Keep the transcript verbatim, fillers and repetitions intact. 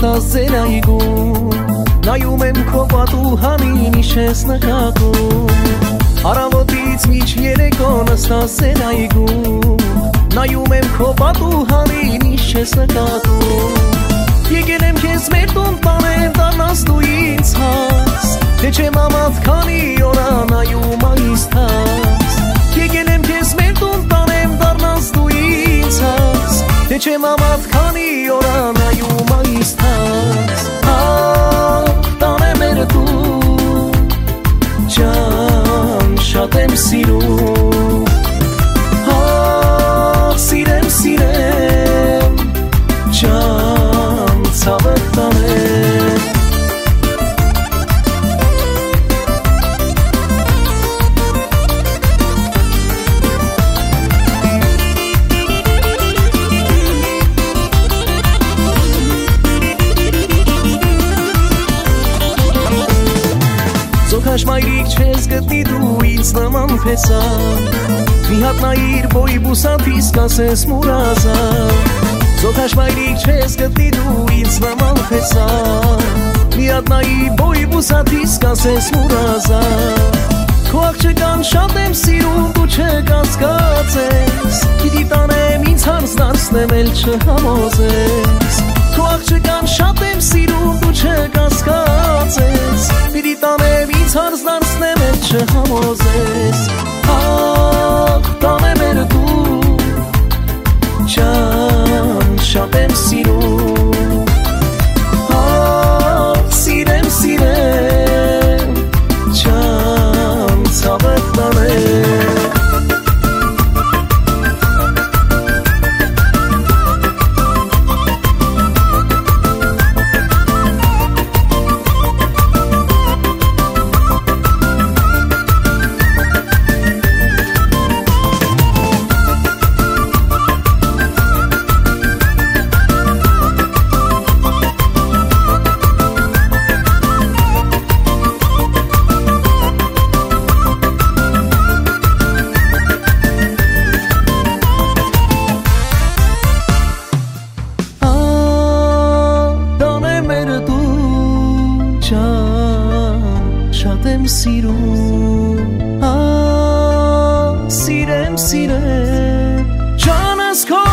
նստած ձերայգում նայում եմ քո պատու հանին իշես նկատում Առավոտից միջ երեկո նստած ձերայգում նայում եմ քո պատու հանին իշես նկատում Եկել եմ քեզ մեր տուն տանեմ դառնաս դու ինձ հաս Թե չեմ ամատ քանի օրա նայում այս թաս Եկել եմ քեզ մեր տուն տանեմ դառնաս դու ինձ հաս Թե չեմ ամատ քանի օրա նայում այս թաս Ահ տանեմ մեր տուն Ջան շատ եմ սիրում Ահ սիրեմ սիրեմ Ջան ցավը տանեմ Մայրիկ չես գտնի դու ինձ նման փեսա Մի հատ նայիր բոյ բուսատիս կասես մուրազա Զոքաշ մայրիկ չես գտնի դու ինձ նման փեսա Մի հատ նայիր բոյ բուսատիս կասես մուրազա Քո աղջկան շատ եմ սիրում դու չկասկածես Գիտի տանեմ ինձ հարց դարձնեմ էլ չհամոզես Քո աղջկան շատ եմ սիրում դու չկասկածես Պիտի տանեմ ինձ հարց դարձնեմ էլ չհամոզես Ահ տանեմ էր դու Ջան շատ եմ սիրում Ահ սիրեմ սիրեմ Ջան ցավը տանեմ Շատ եմ սիրում, ահ սիրեմ սիրեմ Ջանս քո